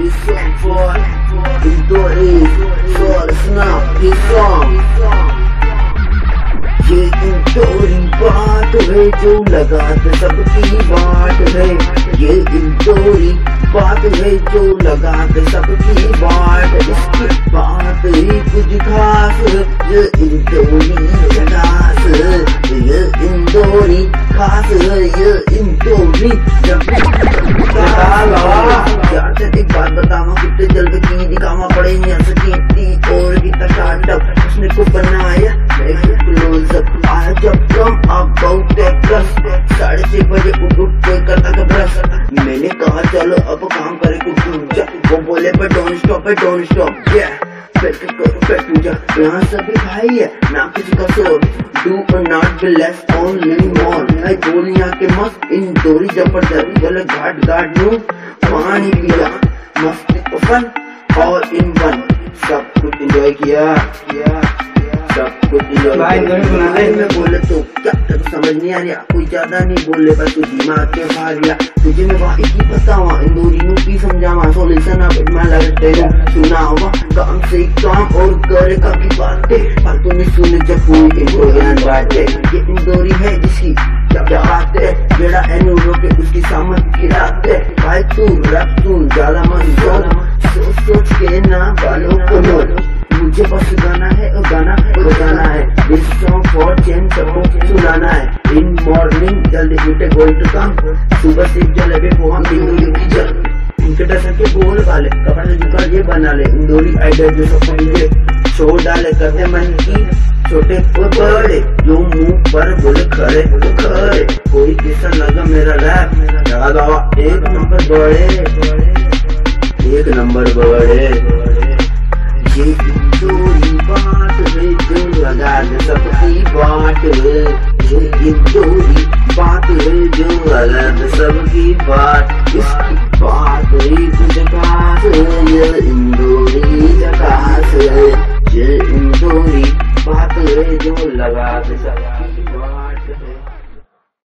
This song for Indori, so listen up, this song. ये इंदौरी बात है जो लगाते सबकी बाट है। ये इंदौरी बात है जो लगाते सबकी बाट। इसकी बात ही कुछ खास है। ये इंदौरी खास है, ये इंदौरी खास है, ये इंदौरी एक बात बतावा कितने जल्द की दिखावा पड़े और भी तशाटक उसने को बनाया आया जब कम अबाउट 6:30 बजे उठ करता था ब्रश। मैंने कहा चलो अब काम करे कुछ। वो बोले पर डोंट स्टॉप यहाँ सभी भाई है ना किसी का शोर। डू और not be less only more. दुनिया के मस्त इंदौरी जबरदस्त बोले घाट नू पानी पिया मस्ती फन और इन वन सब कुछ एंजॉय किया सब कुछ एंजॉय में बोले तो क्या समझ नहीं आ रहा। कोई ज्यादा नहीं बोले बस तू दिमाग के बाहर या तुझे मैं वहाँ की बतावा इंदौरी नू की समझावा। सोल्यूशन अब मैं लगते सुना हुआ काम से काम और करे का की बातें पर तूने सुने जब कोई इंदौरियन बातें। ये इंदौरी है जिसकी क्या बात है जेड़ा एनूरो के उसकी सामत की रात है। भाई तू रख तू ज्यादा मत सोच के ना बालों को नोट। मुझे बस गाना है और गाना बजाना है। दिस सॉन्ग फॉर चेंज सबको सुनाना है। इन मॉर्निंग जल्दी उठे गोल टू काम। सुबह से जलेबी पोहा इंदौरी की जल इनके डर के बोल वाले कपड़े जुका ये बना ले। इंदौरी आइडिया जो सबको मुझे छोड़ डाले करते मन की छोटे बड़े जो मुंह पर बोले खड़े कोई कैसा लगा मेरा रैप याद एक नंबर बड़े। ये इंदौरी बात है जो लगा दे सबकी बाट। ये इंदौरी बात है जो लगा दे सबकी बाट। इसकी बात है कुछ खास है। ये इंदौरी